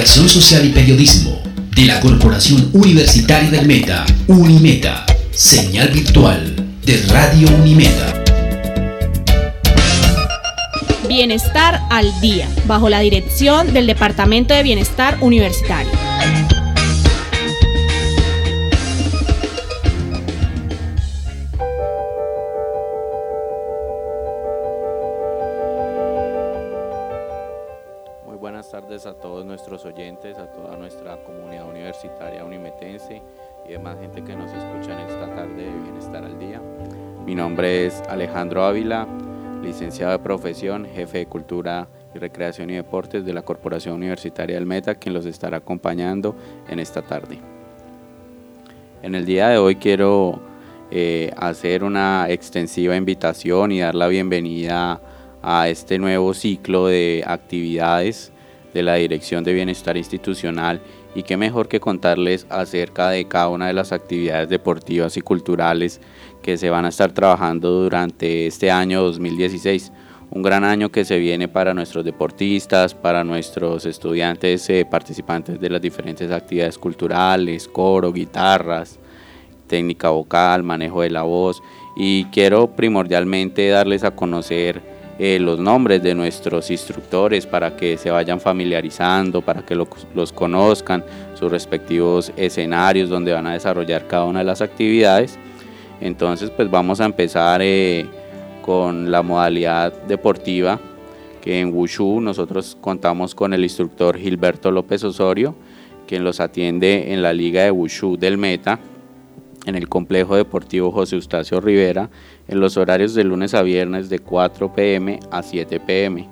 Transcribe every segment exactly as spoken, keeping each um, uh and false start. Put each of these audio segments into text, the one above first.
Comunicación Social y Periodismo de la Corporación Universitaria del Meta, Unimeta, señal virtual de Radio Unimeta. Bienestar al Día, bajo la dirección del Departamento de Bienestar Universitario. Muy buenas tardes a todos nuestros oyentes, a toda nuestra comunidad universitaria unimetense y demás gente que nos escucha en esta tarde de Bienestar al Día. Mi nombre es Alejandro Ávila, licenciado de profesión, jefe de Cultura y Recreación y Deportes de la Corporación Universitaria del Meta, quien los estará acompañando en esta tarde. En el día de hoy quiero eh, hacer una extensiva invitación y dar la bienvenida a este nuevo ciclo de actividades de la Dirección de Bienestar Institucional, y qué mejor que contarles acerca de cada una de las actividades deportivas y culturales que se van a estar trabajando durante este año dos mil dieciséis, un gran año que se viene para nuestros deportistas, para nuestros estudiantes eh, participantes de las diferentes actividades culturales, coro, guitarras, técnica vocal, manejo de la voz, y quiero primordialmente darles a conocer Eh, los nombres de nuestros instructores para que se vayan familiarizando, para que lo, los conozcan, sus respectivos escenarios donde van a desarrollar cada una de las actividades. Entonces pues vamos a empezar eh, con la modalidad deportiva, que en Wushu nosotros contamos con el instructor Gilberto López Osorio, quien los atiende en la Liga de Wushu del Meta, en el Complejo Deportivo José Eustacio Rivera, en los horarios de lunes a viernes de cuatro pe eme a siete pe eme.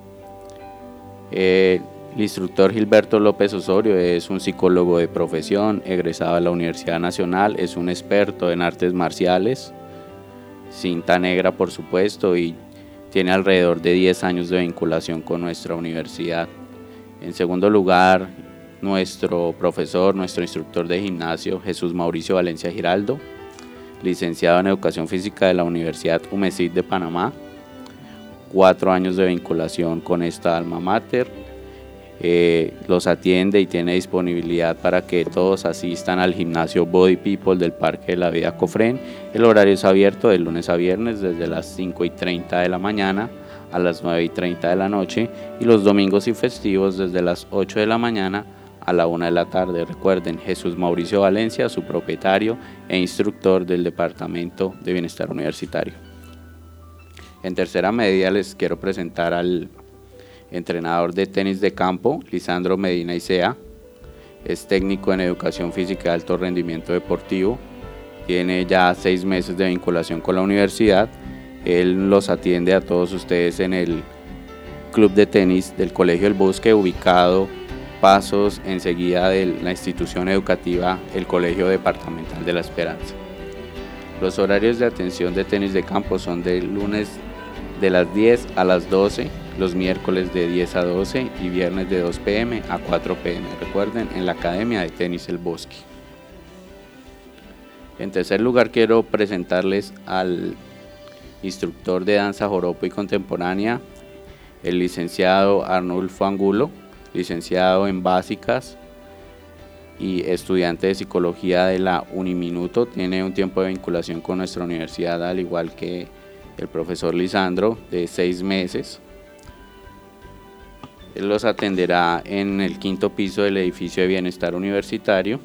Eh, el instructor Gilberto López Osorio es un psicólogo de profesión, egresado de la Universidad Nacional, es un experto en artes marciales, cinta negra por supuesto, y tiene alrededor de diez años de vinculación con nuestra universidad. En segundo lugar, nuestro profesor, nuestro instructor de gimnasio, Jesús Mauricio Valencia Giraldo, licenciado en Educación Física de la Universidad UMESID de Panamá, cuatro años de vinculación con esta alma mater, eh, los atiende y tiene disponibilidad para que todos asistan al gimnasio Body People del Parque de la Vida Cofrén. El horario es abierto de lunes a viernes desde las cinco y treinta de la mañana a las nueve y treinta de la noche, y los domingos y festivos desde las ocho de la mañana a la una de la tarde. Recuerden, Jesús Mauricio Valencia, su propietario e instructor del Departamento de Bienestar Universitario. En tercera medida les quiero presentar al entrenador de tenis de campo, Lisandro Medina Isea. Es técnico en Educación Física de Alto Rendimiento Deportivo, tiene ya seis meses de vinculación con la universidad. Él los atiende a todos ustedes en el Club de Tenis del Colegio El Bosque, ubicado pasos enseguida de la institución educativa, el Colegio Departamental de la Esperanza. Los horarios de atención de tenis de campo son de lunes de las diez a las doce, los miércoles de diez a doce y viernes de dos pe eme a cuatro pe eme. Recuerden, en la Academia de Tenis El Bosque. En tercer lugar, quiero presentarles al instructor de danza joropo y contemporánea, el licenciado Arnulfo Angulo, licenciado en básicas y estudiante de psicología de la Uniminuto. Tiene un tiempo de vinculación con nuestra universidad, al igual que el profesor Lisandro, de seis meses. Él los atenderá en el quinto piso del edificio de Bienestar Universitario,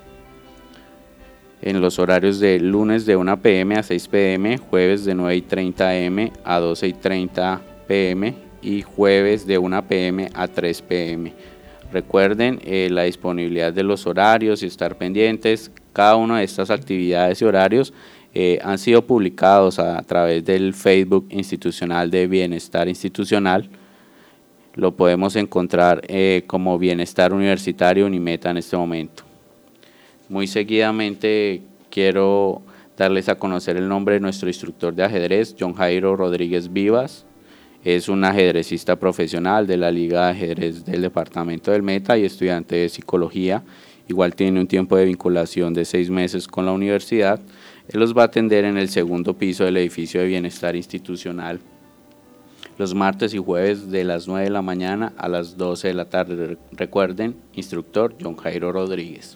en los horarios de lunes de una pe eme a seis pe eme, jueves de nueve y treinta eme a doce y treinta pe eme y jueves de una pe eme a tres pe eme. Recuerden eh, la disponibilidad de los horarios y estar pendientes. Cada una de estas actividades y horarios eh, han sido publicados a, a través del Facebook institucional de Bienestar Institucional. Lo podemos encontrar eh, como Bienestar Universitario Unimeta en este momento. Muy seguidamente quiero darles a conocer el nombre de nuestro instructor de ajedrez, John Jairo Rodríguez Vivas. Es un ajedrecista profesional de la Liga de Ajedrez del Departamento del Meta y estudiante de psicología. Igual tiene un tiempo de vinculación de seis meses con la universidad. Él los va a atender en el segundo piso del edificio de Bienestar Institucional, los martes y jueves de las nueve de la mañana a las doce de la tarde. Recuerden, instructor John Jairo Rodríguez.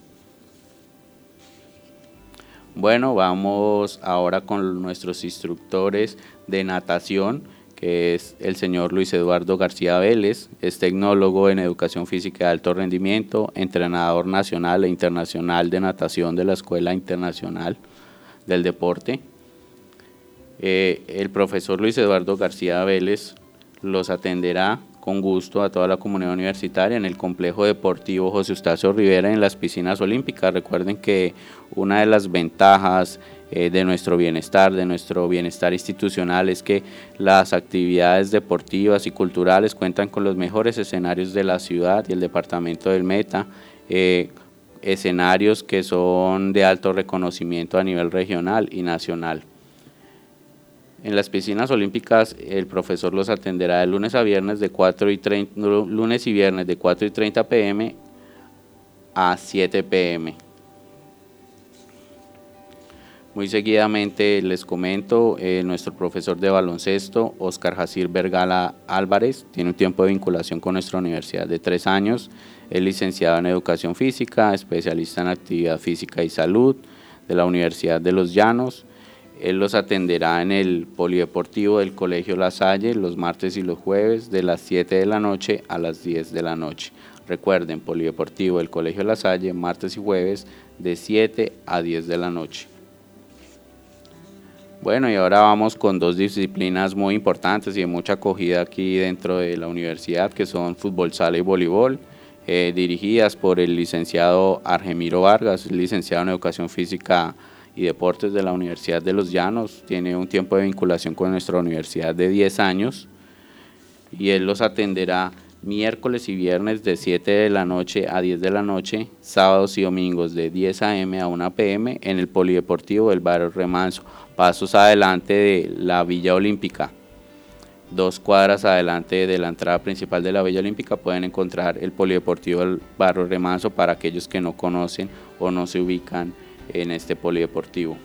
Bueno, vamos ahora con nuestros instructores de natación, que es el señor Luis Eduardo García Vélez, es tecnólogo en educación física de alto rendimiento, entrenador nacional e internacional de natación de la Escuela Internacional del Deporte. Eh, el profesor Luis Eduardo García Vélez los atenderá con gusto a toda la comunidad universitaria en el complejo deportivo José Eustacio Rivera en las piscinas olímpicas. Recuerden que una de las ventajas eh, de nuestro bienestar, de nuestro bienestar institucional, es que las actividades deportivas y culturales cuentan con los mejores escenarios de la ciudad y el departamento del Meta, eh, escenarios que son de alto reconocimiento a nivel regional y nacional. En las piscinas olímpicas el profesor los atenderá de lunes a viernes de cuatro y treinta, lunes y viernes de cuatro y treinta pm a siete pm. Muy seguidamente les comento, eh, nuestro profesor de baloncesto, Oscar Jacir Vergala Álvarez, tiene un tiempo de vinculación con nuestra universidad de tres años, es licenciado en educación física, especialista en actividad física y salud de la Universidad de Los Llanos. Él los atenderá en el polideportivo del Colegio La Salle los martes y los jueves de las siete de la noche a las diez de la noche. Recuerden, polideportivo del Colegio La Salle, martes y jueves de siete a diez de la noche. Bueno, y ahora vamos con dos disciplinas muy importantes y de mucha acogida aquí dentro de la universidad, que son fútbol sala y voleibol, eh, dirigidas por el licenciado Argemiro Vargas, licenciado en educación física y deportes de la Universidad de Los Llanos. Tiene un tiempo de vinculación con nuestra universidad de diez años y él los atenderá miércoles y viernes de siete de la noche a diez de la noche, sábados y domingos de diez a eme a una pe eme en el polideportivo del barrio Remanso, pasos adelante de la Villa Olímpica. Dos cuadras adelante de la entrada principal de la Villa Olímpica pueden encontrar el polideportivo del barrio Remanso para aquellos que no conocen o no se ubican en este polideportivo.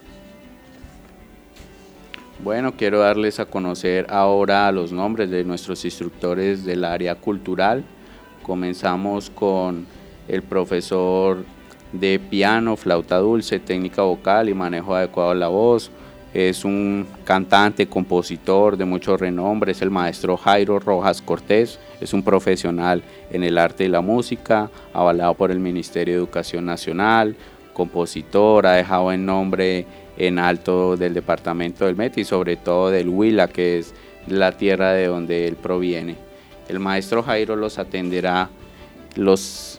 Bueno, quiero darles a conocer ahora los nombres de nuestros instructores del área cultural. Comenzamos con el profesor de piano, flauta dulce, técnica vocal y manejo adecuado de la voz. Es un cantante, compositor de mucho renombre, es el maestro Jairo Rojas Cortés, es un profesional en el arte y la música, avalado por el Ministerio de Educación Nacional, compositor, ha dejado el nombre en alto del departamento del Meta y sobre todo del Huila, que es la tierra de donde él proviene. El maestro Jairo los atenderá los,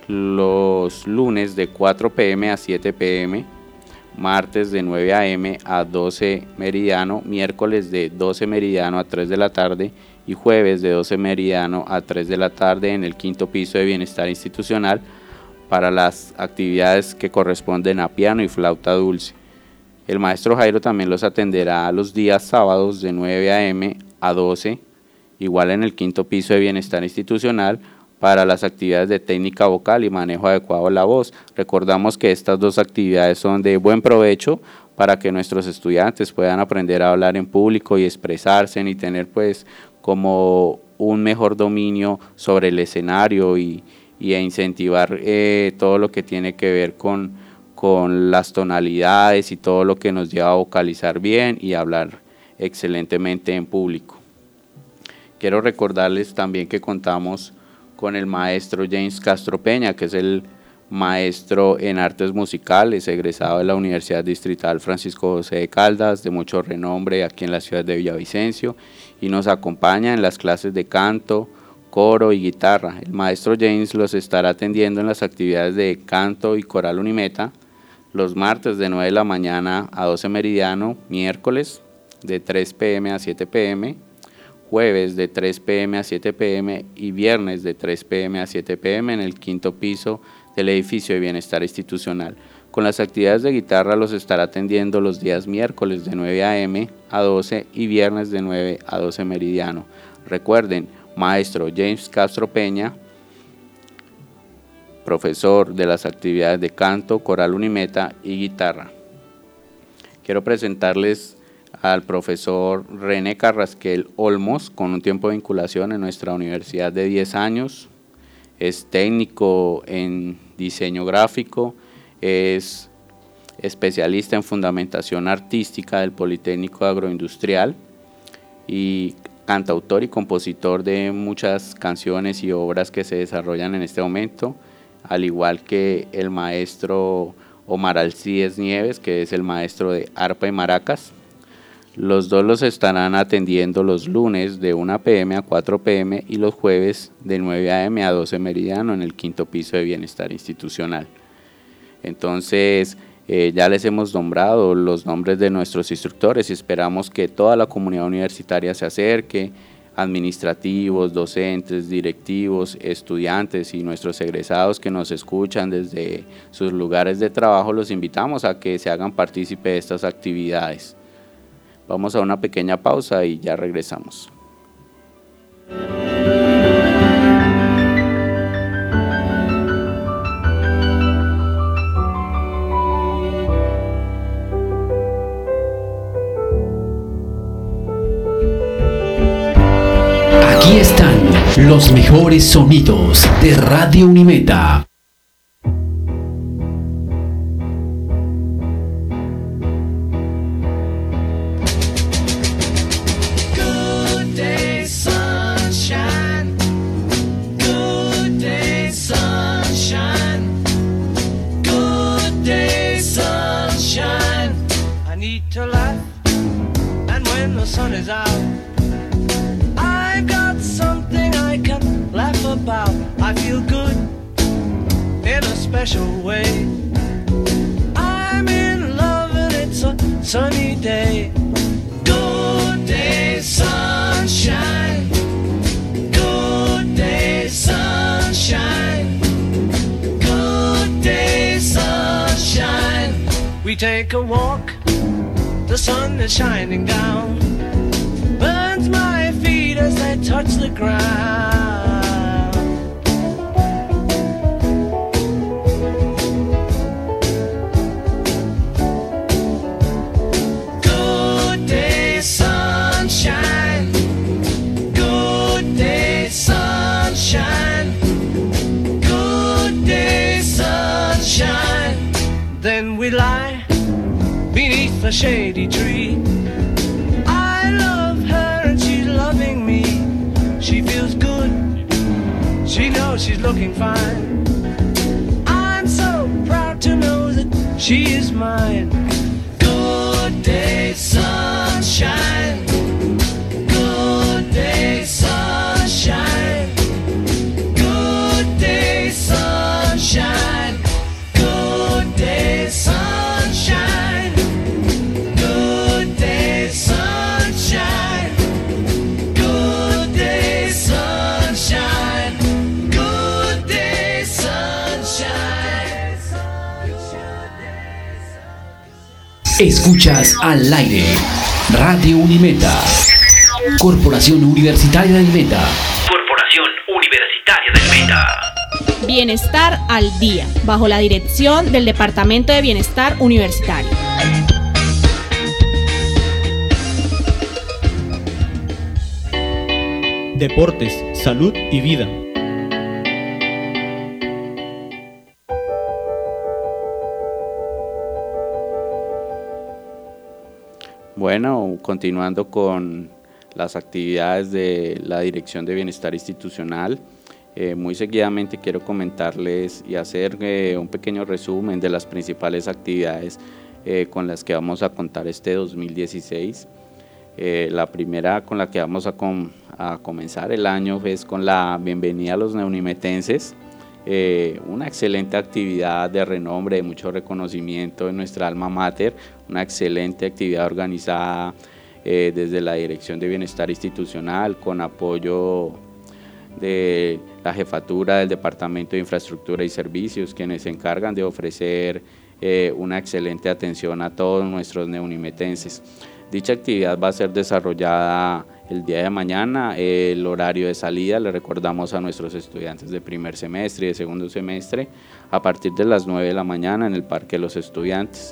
los lunes de cuatro pm a siete pm, martes de nueve a eme a doce meridiano, miércoles de doce meridiano a tres de la tarde y jueves de doce meridiano a tres de la tarde en el quinto piso de Bienestar Institucional, para las actividades que corresponden a piano y flauta dulce. El maestro Jairo también los atenderá los días sábados de nueve a eme a doce, igual en el quinto piso de Bienestar Institucional, para las actividades de técnica vocal y manejo adecuado de la voz. Recordamos que estas dos actividades son de buen provecho para que nuestros estudiantes puedan aprender a hablar en público y expresarse y tener pues como un mejor dominio sobre el escenario y y a incentivar eh, todo lo que tiene que ver con, con las tonalidades y todo lo que nos lleva a vocalizar bien y hablar excelentemente en público. Quiero recordarles también que contamos con el maestro James Castro Peña, que es el maestro en artes musicales, egresado de la Universidad Distrital Francisco José de Caldas, de mucho renombre aquí en la ciudad de Villavicencio, y nos acompaña en las clases de canto, coro y guitarra. El maestro James los estará atendiendo en las actividades de canto y coral Unimeta los martes de nueve de la mañana a doce meridiano, miércoles de tres pm a siete pm, jueves de tres pm a siete pm y viernes de tres pm a siete pm en el quinto piso del edificio de Bienestar Institucional. Con las actividades de guitarra los estará atendiendo los días miércoles de nueve a eme a doce y viernes de nueve a doce meridiano. Recuerden, maestro James Castro Peña, profesor de las actividades de canto, coral Unimeta y guitarra. Quiero presentarles al profesor René Carrasquel Olmos, con un tiempo de vinculación en nuestra universidad de diez años, es técnico en diseño gráfico, es especialista en fundamentación artística del Politécnico Agroindustrial y cantautor y compositor de muchas canciones y obras que se desarrollan en este momento, al igual que el maestro Omar Alcides Nieves, que es el maestro de arpa y maracas. Los dos los estarán atendiendo los lunes de una pe eme a cuatro pe eme y los jueves de nueve a eme a doce meridiano en el quinto piso de Bienestar Institucional. Entonces, eh, ya les hemos nombrado los nombres de nuestros instructores y esperamos que toda la comunidad universitaria se acerque, administrativos, docentes, directivos, estudiantes y nuestros egresados que nos escuchan desde sus lugares de trabajo, los invitamos a que se hagan partícipe de estas actividades. Vamos a una pequeña pausa y ya regresamos. Aquí están los mejores sonidos de Radio Unimeta. I feel good in a special way. I'm in love and it's a sunny day. Good day, sunshine. Good day, sunshine. Good day, sunshine. We take a walk, the sun is shining down, burns my feet as they touch the ground. Then we lie beneath a shady tree. I love her and she's loving me. She feels good, she knows she's looking fine. I'm so proud to know that she is mine. Good day, sunshine. Good day, sunshine. Good day, sunshine. Good day, sunshine. Good day, sunshine. Good day, sunshine. Good day, sunshine. Escuchas al aire Radio Unimeta, Corporación Universitaria del Meta. Corporación Universitaria del Meta. Bienestar al día, bajo la dirección del Departamento de Bienestar Universitario. Deportes, salud y vida. Bueno, continuando con las actividades de la Dirección de Bienestar Institucional, eh, muy seguidamente quiero comentarles y hacer eh, un pequeño resumen de las principales actividades eh, con las que vamos a contar este dos mil dieciséis. Eh, la primera con la que vamos a, com a comenzar el año es con la bienvenida a los neunimetenses, eh, una excelente actividad de renombre, de mucho reconocimiento en nuestra alma mater, una excelente actividad organizada eh, desde la Dirección de Bienestar Institucional con apoyo de la jefatura del Departamento de Infraestructura y Servicios, quienes se encargan de ofrecer eh, una excelente atención a todos nuestros neunimetenses. Dicha actividad va a ser desarrollada el día de mañana. El horario de salida le recordamos a nuestros estudiantes de primer semestre y de segundo semestre a partir de las nueve de la mañana en el Parque de los Estudiantes.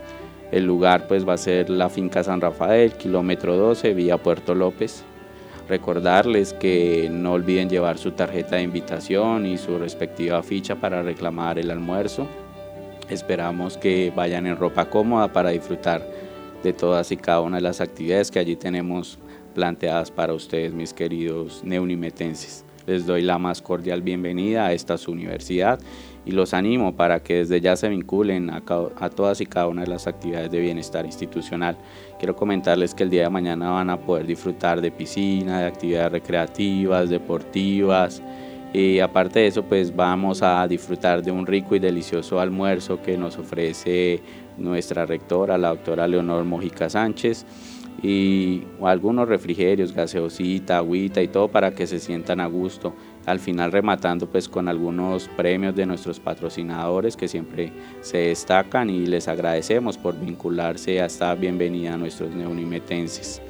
El lugar pues va a ser la finca San Rafael, kilómetro doce, vía Puerto López. Recordarles que no olviden llevar su tarjeta de invitación y su respectiva ficha para reclamar el almuerzo. Esperamos que vayan en ropa cómoda para disfrutar de todas y cada una de las actividades que allí tenemos planteadas para ustedes, mis queridos neunimetenses. Les doy la más cordial bienvenida a esta su universidad y los animo para que desde ya se vinculen a, a todas y cada una de las actividades de bienestar institucional. Quiero comentarles que el día de mañana van a poder disfrutar de piscina, de actividades recreativas, deportivas, y aparte de eso pues vamos a disfrutar de un rico y delicioso almuerzo que nos ofrece nuestra rectora, la doctora Leonor Mojica Sánchez, y algunos refrigerios, gaseosita, agüita y todo para que se sientan a gusto. Al final rematando pues con algunos premios de nuestros patrocinadores que siempre se destacan, y les agradecemos por vincularse a esta bienvenida a nuestros neunimetenses.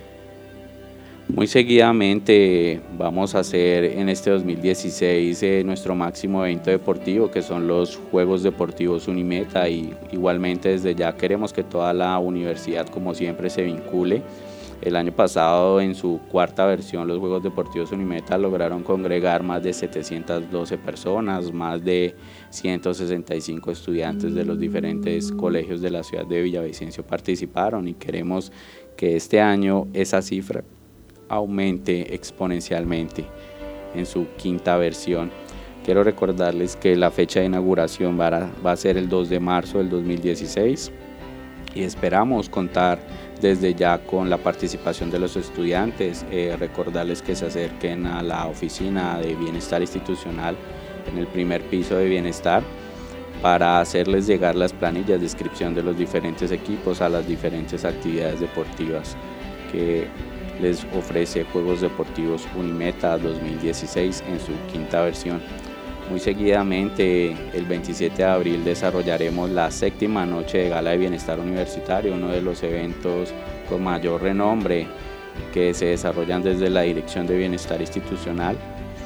Muy seguidamente vamos a hacer en este dos mil dieciséis eh, nuestro máximo evento deportivo, que son los Juegos Deportivos Unimeta, y igualmente desde ya queremos que toda la universidad como siempre se vincule. El año pasado, en su cuarta versión, los Juegos Deportivos Unimeta lograron congregar más de setecientas doce personas, más de ciento sesenta y cinco estudiantes de los diferentes colegios de la ciudad de Villavicencio participaron, y queremos que este año esa cifra aumente exponencialmente en su quinta versión. Quiero recordarles que la fecha de inauguración va a, va a ser el dos de marzo del dos mil dieciséis, y esperamos contar desde ya con la participación de los estudiantes. Eh, recordarles que se acerquen a la oficina de bienestar institucional en el primer piso de bienestar para hacerles llegar las planillas de inscripción de los diferentes equipos a las diferentes actividades deportivas que les ofrece Juegos Deportivos Unimeta dos mil dieciséis en su quinta versión. Muy seguidamente, el veintisiete de abril, desarrollaremos la séptima noche de Gala de Bienestar Universitario, uno de los eventos con mayor renombre que se desarrollan desde la Dirección de Bienestar Institucional,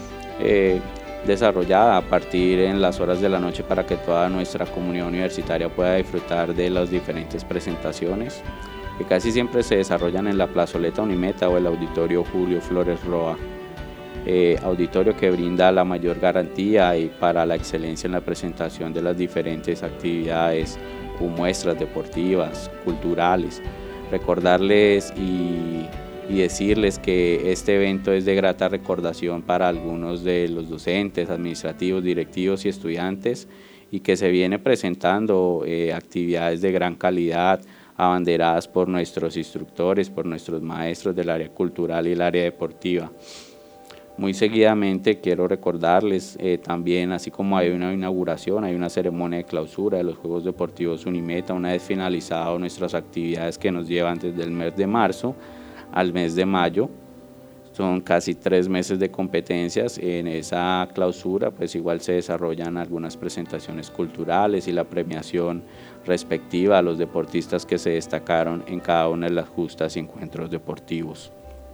eh, desarrollada a partir en las horas de la noche para que toda nuestra comunidad universitaria pueda disfrutar de las diferentes presentaciones, que casi siempre se desarrollan en la plazoleta Unimeta o el auditorio Julio Flores Roa, eh, auditorio que brinda la mayor garantía y para la excelencia en la presentación de las diferentes actividades o muestras deportivas, culturales. Recordarles y, y decirles que este evento es de grata recordación para algunos de los docentes, administrativos, directivos y estudiantes, y que se viene presentando eh, actividades de gran calidad, abanderadas por nuestros instructores, por nuestros maestros del área cultural y el área deportiva. Muy seguidamente quiero recordarles eh, también, así como hay una inauguración, hay una ceremonia de clausura de los Juegos Deportivos Unimeta, una vez finalizado nuestras actividades que nos llevan desde el mes de marzo al mes de mayo. Son casi tres meses de competencias. En esa clausura pues igual se desarrollan algunas presentaciones culturales y la premiación respectiva a los deportistas que se destacaron en cada una de las justas y encuentros deportivos.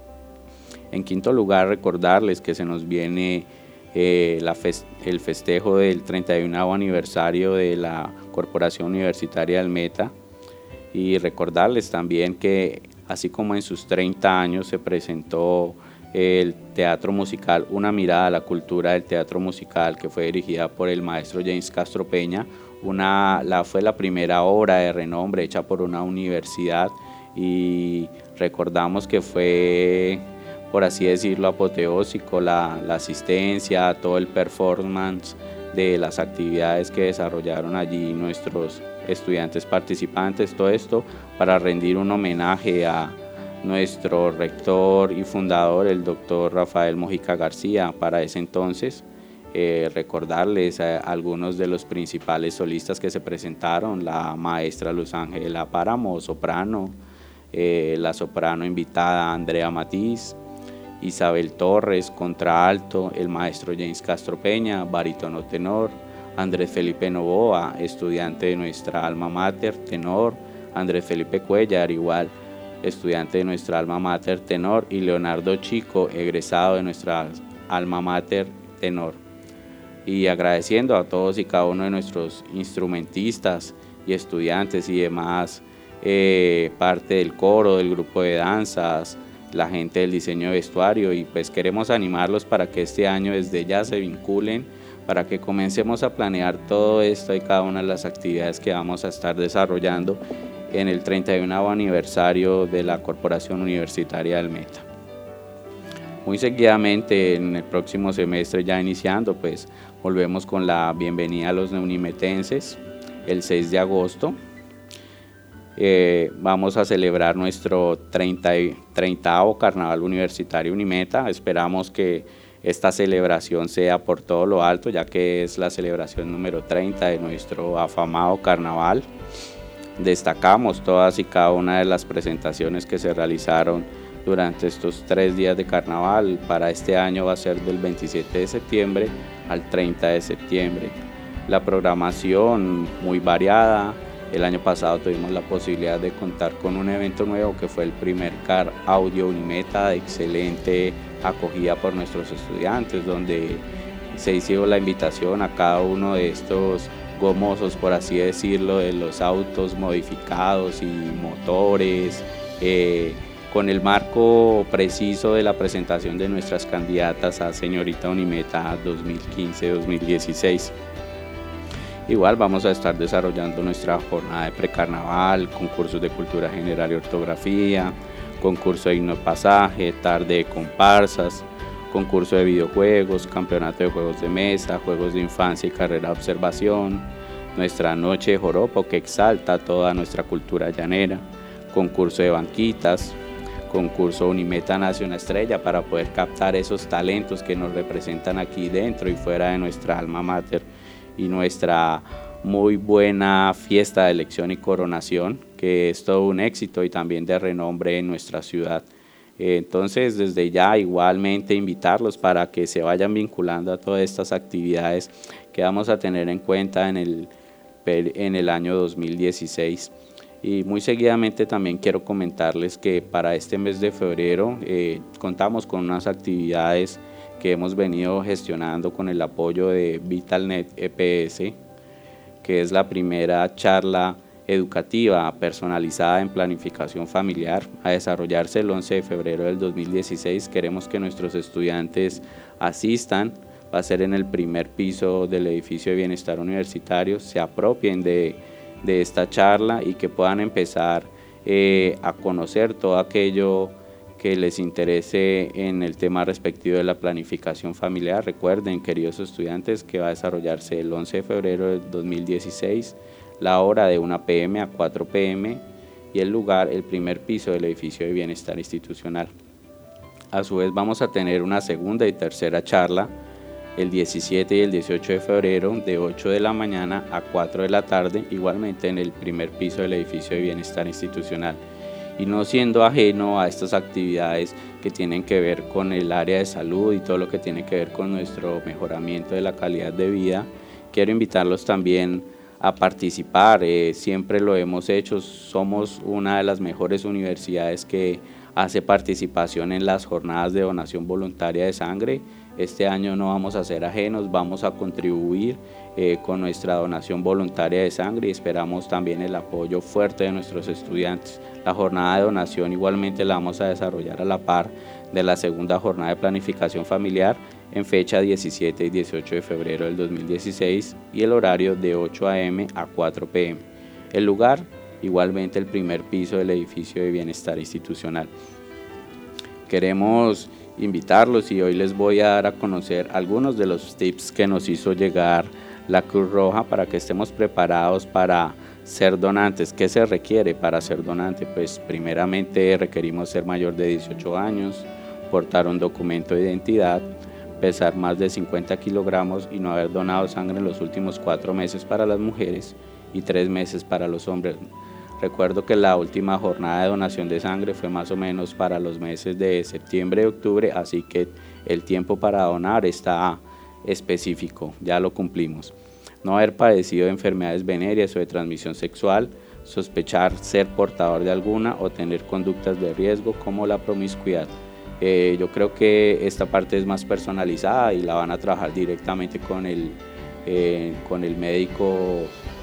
En quinto lugar, recordarles que se nos viene eh, la fest- el festejo del treinta y uno aniversario de la Corporación Universitaria del Meta, y recordarles también que así como en sus treinta años se presentó el teatro musical Una mirada a la cultura del teatro musical, que fue dirigida por el maestro James Castro Peña. Una, la, fue la primera obra de renombre hecha por una universidad, y recordamos que fue, por así decirlo, apoteósico la, la asistencia, todo el performance de las actividades que desarrollaron allí nuestros estudiantes participantes. Todo esto para rendir un homenaje a nuestro rector y fundador, el doctor Rafael Mojica García. Para ese entonces, eh, recordarles a algunos de los principales solistas que se presentaron: la maestra Luz Ángela Páramo, soprano, eh, la soprano invitada Andrea Matiz, Isabel Torres, contralto, el maestro James Castro Peña, barítono tenor, Andrés Felipe Novoa, estudiante de nuestra alma mater, tenor, Andrés Felipe Cuellar, igual estudiante de nuestra alma mater, tenor, y Leonardo Chico, egresado de nuestra alma mater, tenor. Y agradeciendo a todos y cada uno de nuestros instrumentistas y estudiantes y demás eh, parte del coro, del grupo de danzas, la gente del diseño de vestuario, y pues queremos animarlos para que este año desde ya se vinculen, para que comencemos a planear todo esto y cada una de las actividades que vamos a estar desarrollando en el treinta y uno aniversario de la Corporación Universitaria del Meta. Muy seguidamente, en el próximo semestre ya iniciando, pues volvemos con la bienvenida a los neunimetenses el seis de agosto. Eh, vamos a celebrar nuestro treintaavo Carnaval Universitario Unimeta. Esperamos que esta celebración sea por todo lo alto, ya que es la celebración número treinta de nuestro afamado carnaval. Destacamos todas y cada una de las presentaciones que se realizaron durante estos tres días de carnaval. Para este año va a ser del veintisiete de septiembre al treinta de septiembre. La programación muy variada. El año pasado tuvimos la posibilidad de contar con un evento nuevo que fue el primer Car Audio Unimeta, de excelente acogida por nuestros estudiantes, donde se hizo la invitación a cada uno de estos gomosos, por así decirlo, de los autos modificados y motores, eh, con el marco preciso de la presentación de nuestras candidatas a Señorita Unimeta dos mil quince dos mil dieciséis. Igual vamos a estar desarrollando nuestra jornada de precarnaval, concursos de cultura general y ortografía, concurso de himno de pasaje, tarde de comparsas, concurso de videojuegos, campeonato de juegos de mesa, juegos de infancia y carrera de observación, nuestra noche de joropo que exalta toda nuestra cultura llanera, concurso de banquitas, concurso Unimeta Nace una Estrella para poder captar esos talentos que nos representan aquí dentro y fuera de nuestra alma mater, y nuestra muy buena fiesta de elección y coronación, que es todo un éxito y también de renombre en nuestra ciudad. Entonces, desde ya igualmente invitarlos para que se vayan vinculando a todas estas actividades que vamos a tener en cuenta en el, en el año dos mil dieciséis. Y muy seguidamente también quiero comentarles que para este mes de febrero eh, contamos con unas actividades que hemos venido gestionando con el apoyo de VitalNet E P S, que es la primera charla educativa personalizada en planificación familiar a desarrollarse el once de febrero del dos mil dieciséis. Queremos que nuestros estudiantes asistan, va a ser en el primer piso del edificio de bienestar universitario, se apropien de, de esta charla y que puedan empezar eh, a conocer todo aquello que les interese en el tema respectivo de la planificación familiar. Recuerden, queridos estudiantes, que va a desarrollarse el once de febrero del dos mil dieciséis, la hora de una pe eme a cuatro pe eme y el lugar, el primer piso del edificio de bienestar institucional. A su vez vamos a tener una segunda y tercera charla el diecisiete y el dieciocho de febrero de ocho de la mañana a cuatro de la tarde, igualmente en el primer piso del edificio de bienestar institucional. Y no siendo ajeno a estas actividades que tienen que ver con el área de salud y todo lo que tiene que ver con nuestro mejoramiento de la calidad de vida, quiero invitarlos también a participar. Eh, siempre lo hemos hecho, somos una de las mejores universidades que hace participación en las jornadas de donación voluntaria de sangre. Este año no vamos a ser ajenos, vamos a contribuir eh, con nuestra donación voluntaria de sangre y esperamos también el apoyo fuerte de nuestros estudiantes. La jornada de donación igualmente la vamos a desarrollar a la par de la segunda jornada de planificación familiar en fecha diecisiete y dieciocho de febrero del dos mil dieciséis y el horario de ocho a eme a cuatro pe eme. El lugar, igualmente el primer piso del edificio de bienestar institucional. Queremos invitarlos y hoy les voy a dar a conocer algunos de los tips que nos hizo llegar la Cruz Roja para que estemos preparados para ser donantes. ¿Qué se requiere para ser donante? Pues primeramente requerimos ser mayor de dieciocho años, portar un documento de identidad, pesar más de cincuenta kilogramos y no haber donado sangre en los últimos cuatro meses para las mujeres y tres meses para los hombres. Recuerdo que la última jornada de donación de sangre fue más o menos para los meses de septiembre y octubre, así que el tiempo para donar está específico, ya lo cumplimos. No haber padecido de enfermedades venéreas o de transmisión sexual, sospechar ser portador de alguna o tener conductas de riesgo como la promiscuidad. Eh, yo creo que esta parte es más personalizada y la van a trabajar directamente con el, eh, con el médico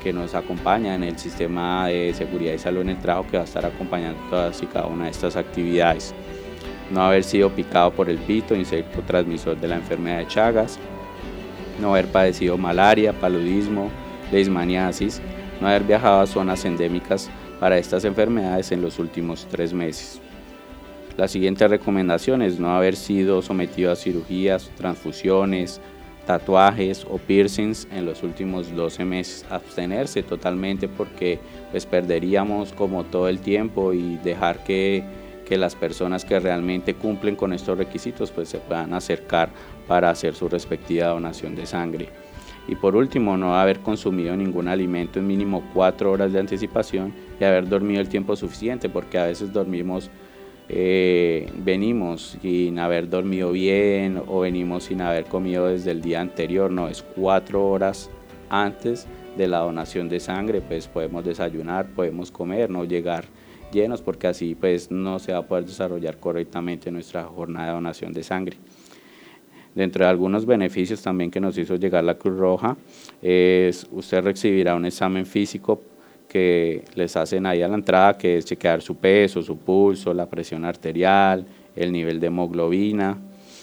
que nos acompaña en el sistema de seguridad y salud en el trabajo, que va a estar acompañando todas y cada una de estas actividades. No haber sido picado por el pito, insecto transmisor de la enfermedad de Chagas, no haber padecido malaria, paludismo, leishmaniasis, no haber viajado a zonas endémicas para estas enfermedades en los últimos tres meses. La siguiente recomendación es no haber sido sometido a cirugías, transfusiones, tatuajes o piercings en los últimos doce meses. Abstenerse totalmente, porque pues perderíamos como todo el tiempo y dejar que, que las personas que realmente cumplen con estos requisitos pues se puedan acercar para hacer su respectiva donación de sangre. Y por último, no haber consumido ningún alimento en mínimo cuatro horas de anticipación y haber dormido el tiempo suficiente, porque a veces dormimos Eh, venimos sin haber dormido bien o venimos sin haber comido desde el día anterior. No, es cuatro horas antes de la donación de sangre, pues podemos desayunar, podemos comer, no llegar llenos, porque así pues no se va a poder desarrollar correctamente nuestra jornada de donación de sangre. Dentro de algunos beneficios también que nos hizo llegar la Cruz Roja, es usted recibirá un examen físico que les hacen ahí a la entrada, que es chequear su peso, su pulso, la presión arterial, el nivel de hemoglobina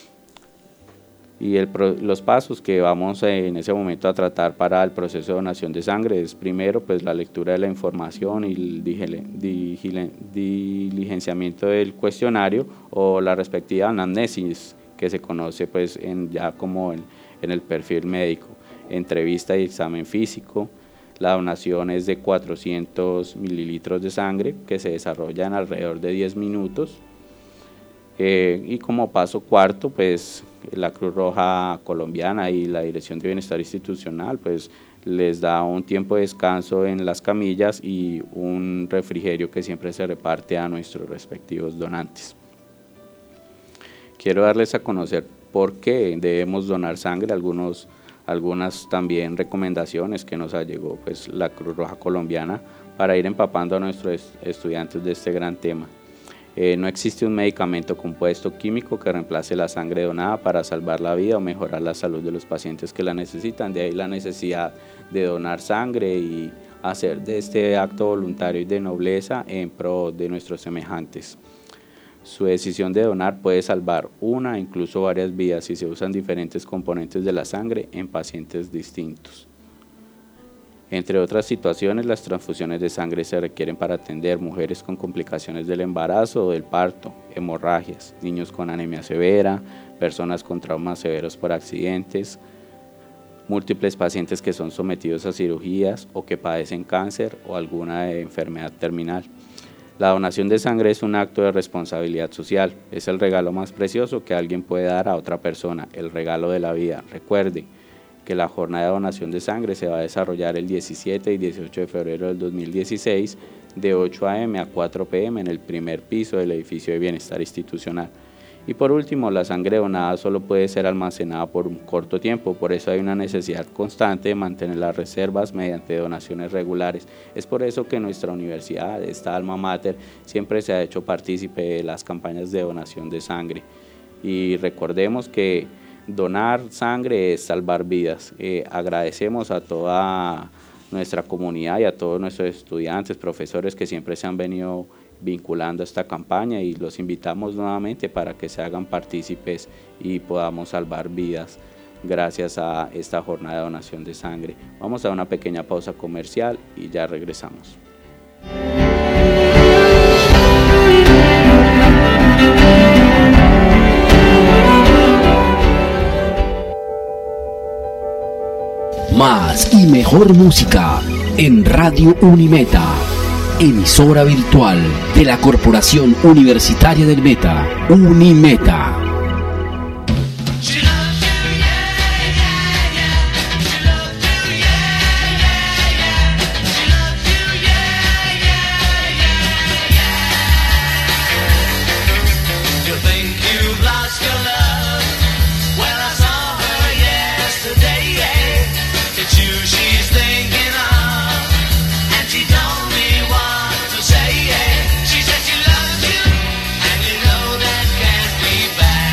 y el, los pasos que vamos en ese momento a tratar para el proceso de donación de sangre. Es primero pues la lectura de la información y el diligenciamiento del cuestionario o la respectiva anamnesis, que se conoce pues en, ya como en, en el perfil médico, entrevista y examen físico. La donación es de cuatrocientos mililitros de sangre que se desarrolla en alrededor de diez minutos. Eh, y como paso cuarto, pues la Cruz Roja Colombiana y la Dirección de Bienestar Institucional pues les da un tiempo de descanso en las camillas y un refrigerio que siempre se reparte a nuestros respectivos donantes. Quiero darles a conocer por qué debemos donar sangre, algunos algunas también recomendaciones que nos llegó pues la Cruz Roja Colombiana para ir empapando a nuestros estudiantes de este gran tema. Eh, no existe un medicamento compuesto químico que reemplace la sangre donada para salvar la vida o mejorar la salud de los pacientes que la necesitan. De ahí la necesidad de donar sangre y hacer de este acto voluntario y de nobleza en pro de nuestros semejantes. Su decisión de donar puede salvar una, incluso varias vidas, si se usan diferentes componentes de la sangre en pacientes distintos. Entre otras situaciones, las transfusiones de sangre se requieren para atender mujeres con complicaciones del embarazo o del parto, hemorragias, niños con anemia severa, personas con traumas severos por accidentes, múltiples pacientes que son sometidos a cirugías o que padecen cáncer o alguna enfermedad terminal. La donación de sangre es un acto de responsabilidad social, es el regalo más precioso que alguien puede dar a otra persona, el regalo de la vida. Recuerde que la jornada de donación de sangre se va a desarrollar el diecisiete y dieciocho de febrero del dos mil dieciséis de ocho a eme a cuatro pe eme en el primer piso del edificio de bienestar institucional. Y por último, la sangre donada solo puede ser almacenada por un corto tiempo, por eso hay una necesidad constante de mantener las reservas mediante donaciones regulares. Es por eso que nuestra universidad, esta alma mater, siempre se ha hecho partícipe de las campañas de donación de sangre. Y recordemos que donar sangre es salvar vidas. Eh, agradecemos a toda nuestra comunidad y a todos nuestros estudiantes, profesores que siempre se han venido vinculando a esta campaña y los invitamos nuevamente para que se hagan partícipes y podamos salvar vidas gracias a esta jornada de donación de sangre. Vamos a una pequeña pausa comercial y ya regresamos. Más y mejor música en Radio Unimeta, emisora virtual de la Corporación Universitaria del Meta, Unimeta. She said she loves you, and you know that can't be bad.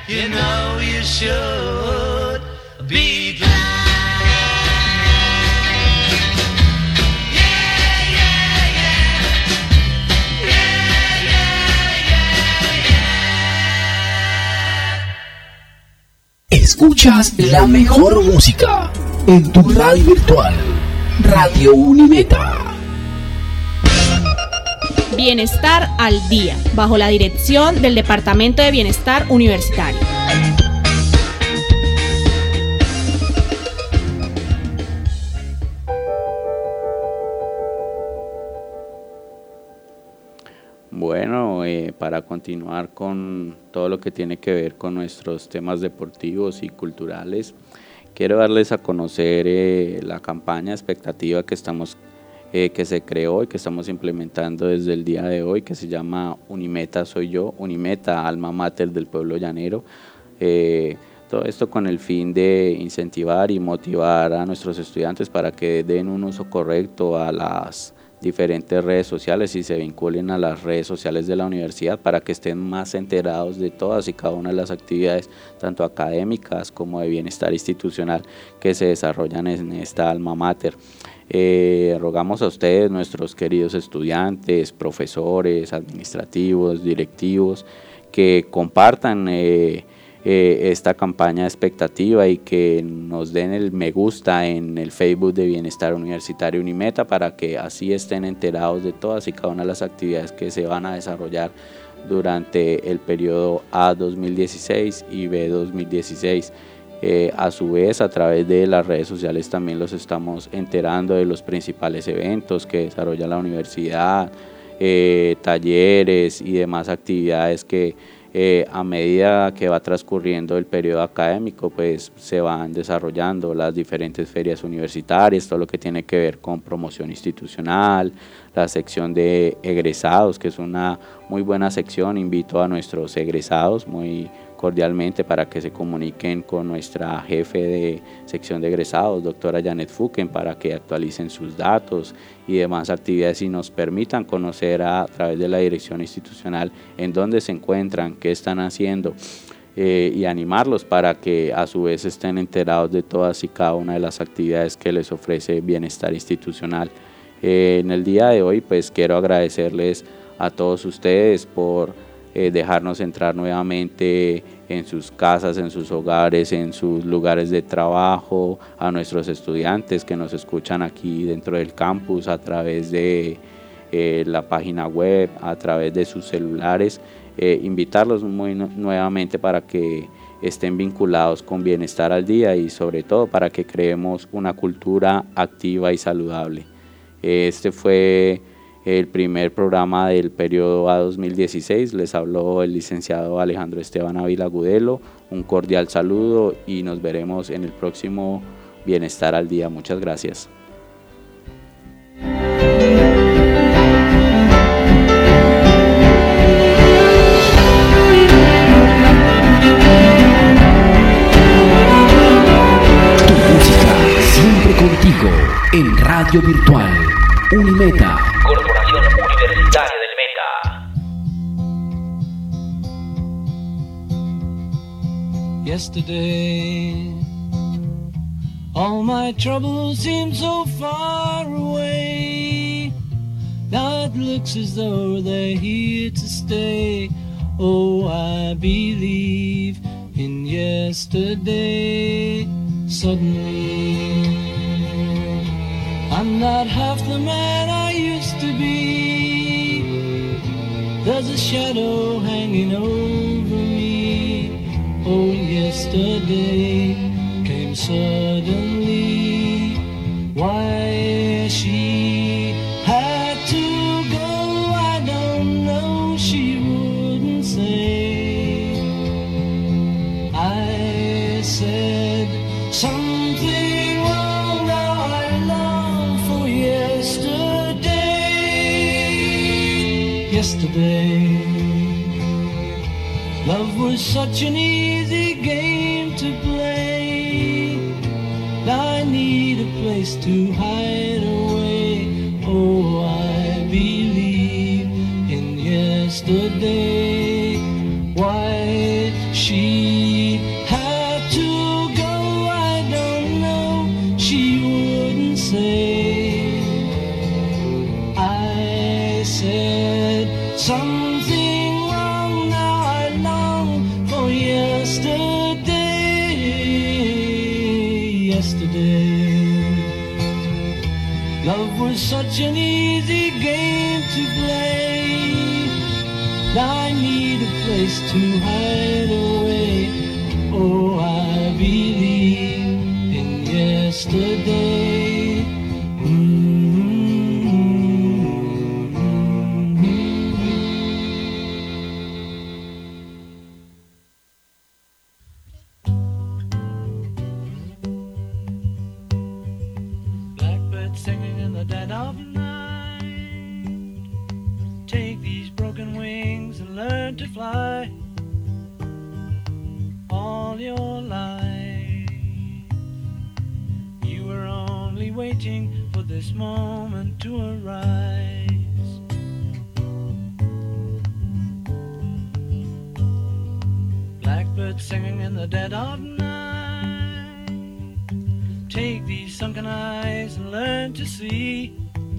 You know you should be glad. Escuchas la mejor música en tu radio virtual, Radio Unimeta. Bienestar al día, bajo la dirección del Departamento de Bienestar Universitario. Bueno, eh, para continuar con todo lo que tiene que ver con nuestros temas deportivos y culturales, quiero darles a conocer eh, la campaña expectativa que estamos eh, que se creó y que estamos implementando desde el día de hoy, que se llama Unimeta Soy Yo, Unimeta, alma mater del pueblo llanero. Eh, todo esto con el fin de incentivar y motivar a nuestros estudiantes para que den un uso correcto a las diferentes redes sociales y se vinculen a las redes sociales de la universidad para que estén más enterados de todas y cada una de las actividades, tanto académicas como de bienestar institucional, que se desarrollan en esta alma mater. Eh, rogamos a ustedes, nuestros queridos estudiantes, profesores, administrativos, directivos, que compartan eh, Eh, esta campaña expectativa y que nos den el me gusta en el Facebook de Bienestar Universitario Unimeta para que así estén enterados de todas y cada una de las actividades que se van a desarrollar durante el periodo A dos mil dieciséis y B dos mil dieciséis. Eh, a su vez, a través de las redes sociales también los estamos enterando de los principales eventos que desarrolla la universidad, eh, talleres y demás actividades que Eh, a medida que va transcurriendo el periodo académico, pues se van desarrollando las diferentes ferias universitarias, todo lo que tiene que ver con promoción institucional, la sección de egresados, que es una muy buena sección. Invito a nuestros egresados muy cordialmente para que se comuniquen con nuestra jefe de sección de egresados, doctora Janet Fuken, para que actualicen sus datos y demás actividades y nos permitan conocer a, a través de la dirección institucional en dónde se encuentran, qué están haciendo eh, y animarlos para que a su vez estén enterados de todas y cada una de las actividades que les ofrece Bienestar Institucional. Eh, en el día de hoy pues quiero agradecerles a todos ustedes por Eh, dejarnos entrar nuevamente en sus casas, en sus hogares, en sus lugares de trabajo, a nuestros estudiantes que nos escuchan aquí dentro del campus a través de eh, la página web, a través de sus celulares, eh, invitarlos muy no, nuevamente para que estén vinculados con Bienestar al Día y sobre todo para que creemos una cultura activa y saludable. Este fue el primer programa del periodo A dos mil dieciséis. Les habló el licenciado Alejandro Esteban Ávila Gudelo. Un cordial saludo y nos veremos en el próximo Bienestar al Día. Muchas gracias. Tu música siempre contigo en Radio Virtual Unimeta. Corporación Universitaria del Meta. Yesterday, all my troubles seem so far away. Now it looks as though they're here to stay. Oh, I believe in yesterday. Suddenly, I'm not half the man I used to be. There's a shadow hanging over me. Oh, yesterday came suddenly. Why she had to go, I don't know, she wouldn't say. I said something wrong, now I long for yesterday. Yesterday, love was such an easy game to play. Now I need a place to hide away. Oh, I believe in yesterday. Why she yesterday, yesterday. Love was such an easy game to play. Now I need a place to hide away. Oh, I believe in yesterday. Mm-hmm. Blackbird singing in the dead of night. Take these broken wings and learn to fly. All your life you were only waiting for this moment to arise. Blackbird singing in the dead of night. Take these sunken eyes and learn to see.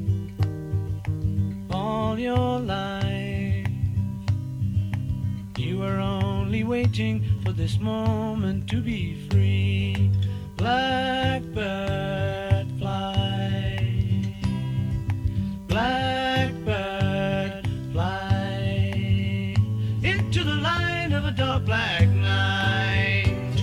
All your life you were only waiting for this moment to be free. Blackbird fly, blackbird fly into the light of a dark black night.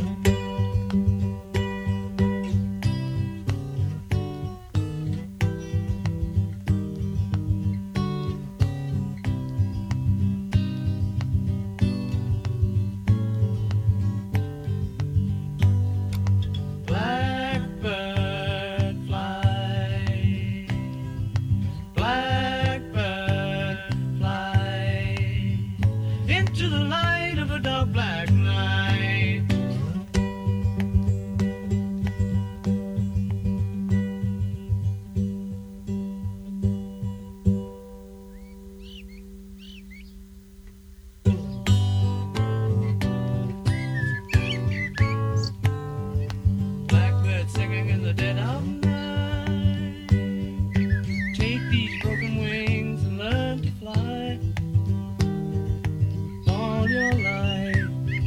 Blackbird fly, blackbird fly into the light of a dark black night. Blackbird singing in the dead of night. Take these broken wings and learn to fly. All your life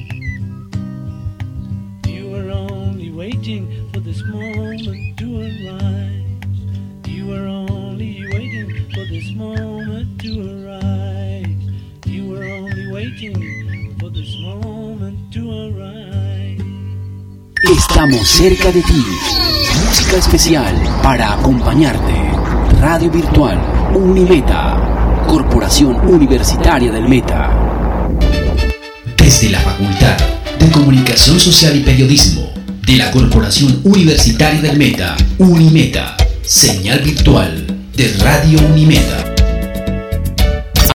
you were only waiting for this moment to arise. You were only waiting for this moment to arise. You were only waiting for this moment to arise. Estamos cerca de ti. Música especial para acompañarte. Radio Virtual Unimeta, Corporación Universitaria del Meta. Desde la Facultad de Comunicación Social y Periodismo de la Corporación Universitaria del Meta, Unimeta, señal virtual de Radio Unimeta.